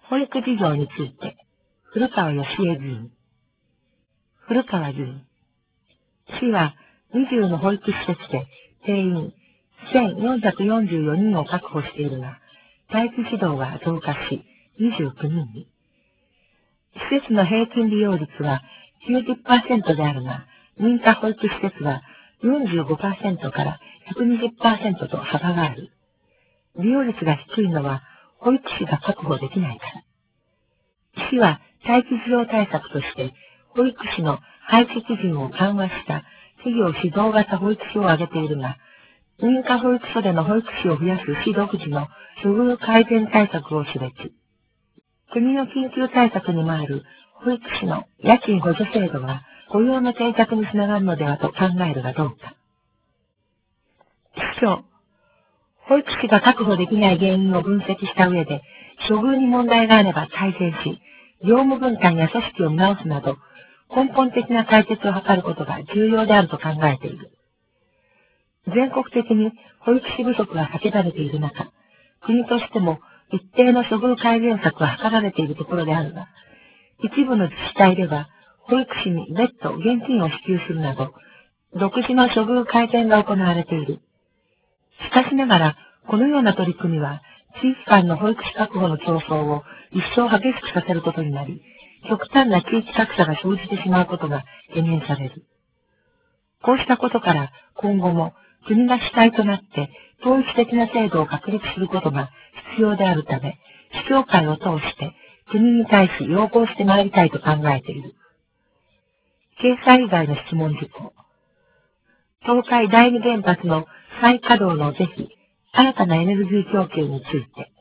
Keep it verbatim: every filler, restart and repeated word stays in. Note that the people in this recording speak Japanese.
保育事業について、古川義恵議員。古川議員。市はにじゅうの保育施設で定員せんよんひゃくよんじゅうよにんを確保しているが、待機児童は増加しにじゅうきゅうにんに。施設の平均利用率は きゅうじゅっパーセント であるが、認可保育施設は よんじゅうごパーセント から ひゃくにじゅっパーセント と幅がある。利用率が低いのは保育士が確保できないから。市は待機児童対策として、保育士の配置基準を緩和した企業指導型保育士を挙げているが、認可保育所での保育士を増やす市独自の処遇改善対策を示し、国の緊急対策に回る保育士の家賃補助制度は雇用の定着につながるのではと考えるがどうか。市長、保育士が確保できない原因を分析した上で、処遇に問題があれば改善し、業務分担や組織を見直すなど、根本的な解決を図ることが重要であると考えている。全国的に保育士不足が叫ばれている中、国としても一定の処遇改善策は図られているところであるが、一部の自治体では、保育士に別途現金を支給するなど、独自の処遇改善が行われている。しかしながら、このような取り組みは、地域間の保育士確保の競争を一層激しくさせることになり、極端な地域格差が生じてしまうことが懸念される。こうしたことから、今後も国が主体となって統一的な制度を確立することが必要であるため、市長会を通して国に対し要望してまいりたいと考えている。掲載以外の質問事項。東海第二原発の再稼働の是非、新たなエネルギー供給について、